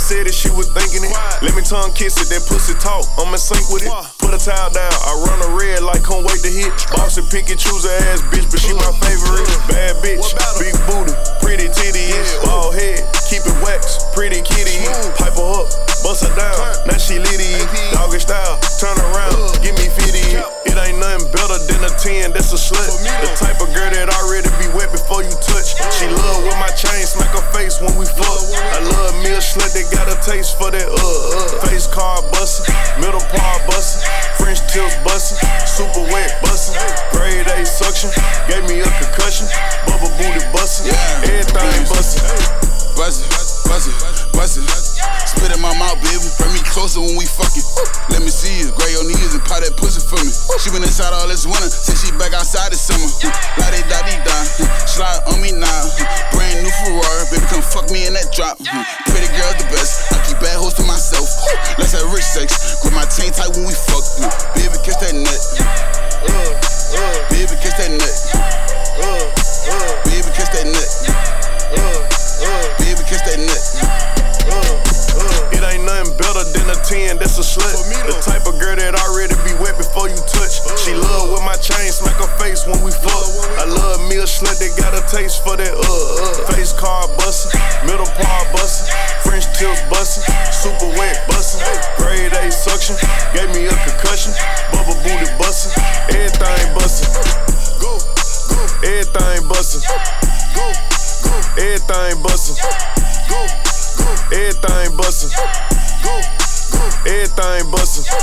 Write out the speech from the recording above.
said it, she was thinking it. Let me tongue kiss it, that pussy talk, I'm in sync with it. Put a towel down, I run a red like can't wait to hit. Boss and pick and choose her ass bitch, but she my favorite. Bad bitch, big booty, pretty titties, bald head, keep it wax, pretty kitty. Pipe her up, bust her down, now she litty. Doggy style, turn around, give me 50. It ain't nothing better than a 10, that's a slut. The type of girl that already be wet before you touch. She love with my chain, smack her face when we fuck. I love me a slut that got a taste for that face card bustin', middle part bustin', French tips bustin', super wet bustin', grade A suction, gave me a concussion, bubble booty bustin', everything bustin'. Bustin', bustin', bustin'. Spit in my mouth, baby. Bring me closer when we fucking. Let me see you. Grab your knees and pop that pussy for me. She been inside all this winter, since she back outside this summer. La-di-da-di-da. Slide on me now. Brand new Ferrari, baby, come fuck me in that drop. Pretty girl's the best. I keep bad hoes to myself. Let's have rich sex. Grip my chain tight when we fuck. Baby, kiss that nut. Baby, kiss that nut. Baby, kiss that nut. Baby, kiss that nut. It ain't nothing better than a 10, that's a slut. The type of girl that already be wet before you touch. She love with my chain, smack her face when we fuck. I love me a slut that got a taste for that face card bustin', middle part bustin', French tips bustin', super wet bustin', grade A suction, gave me a concussion, bubble booty bustin', everything bustin'. Go, go, everything bustin'. Go, go, everything bustin'. Go, go, everything bustin'. Go, go, everything bustin'.